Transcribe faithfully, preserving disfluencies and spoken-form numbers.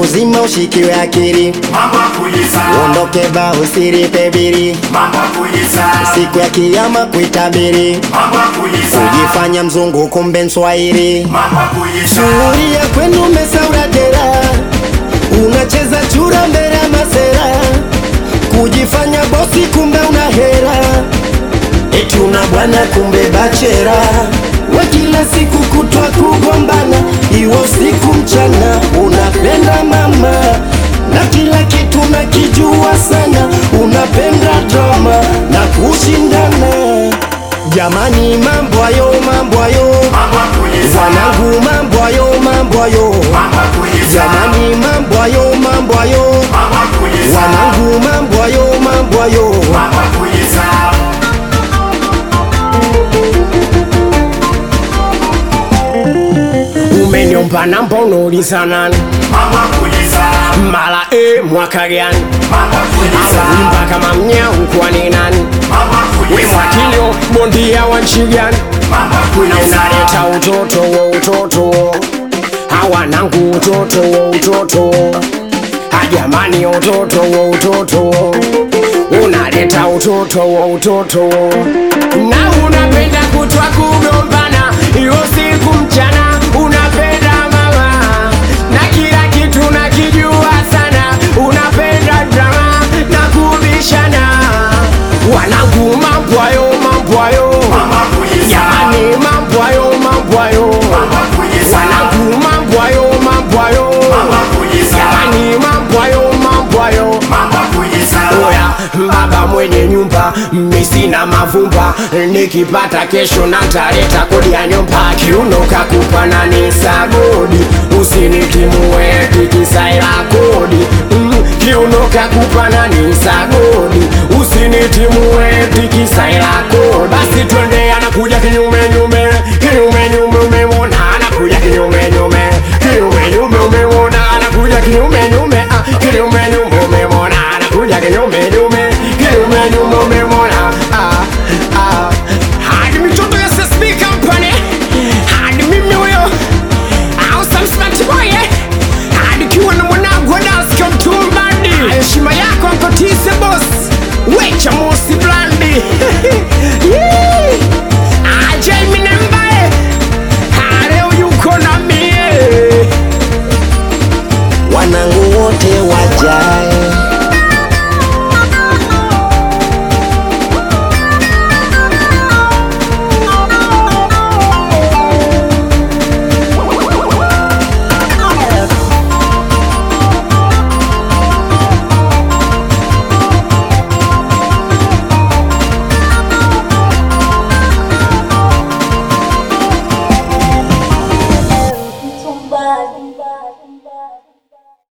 mzima ushikiwe akili, mambo kuyisa, uondoke ba usiripe biri, mambo kuyisa, siku ya kiyama kuitabiri, mambo kuyisa, kujifanya mzungu kumbe Mswahili, mambo kuyisa, shughuli ya kwenu mesaura dera, unacheza chura mbele ya masera, kujifanya bosi kumbe una hera, eti una bwana kumbe bachera, we kila siku kutwa kugombana, iwo siku mchana unapenda mama, na kila kitu nakijua sana, unapenda drama na kushindana. Jamani mambo ayo, mambo ayo, mambo kuyisa, wanangu mambo ayo, mambo ayo, mambo kuyisa, jamani mambo ayo, mambo ayo, mambo kuyisa, wanangu mambo ayo, mambo ayo. mambo kuyisa, Umeniomba namba unauliza nani? mambo kuyisa, Mara e mwaka gani? mambo kuyisa, Awimba kama mnyau kwa ni nani? mambo We kuyisa, mwakilio bondia wa nchi gani? mambo Na kuyisa, unaleta utoto wa utoto, hawanangu utoto wa utoto, hajamani utoto wa utoto, unaleta utoto wa utoto, na unapenda kutwa kugombana, iyo siku mchana unapenda mama, na kila kitu nakijua sana, unapenda drama na kubishana, wanangu mambo ayo, mambo ayo, mambo kuyisa, jamani mambo ayo, mambo ayo, mambo kuyisa, wanangu mambo ayo, mambo ayo, mambo kuyisa, jamani mambo ayo, mambo ayo. mambo kuyisa, Oya baba mwenye nyumba, mimi sina mavumba, nikipata kesho nataleta kodi ya nyumba, kiuno kakupa na nisagodi, usinitimue kikisaila kodi, mm, kiuno kakupa na nisagodi, usinitimue kikisaila kodi, basi twende anakuja kinyume nyume, kinyume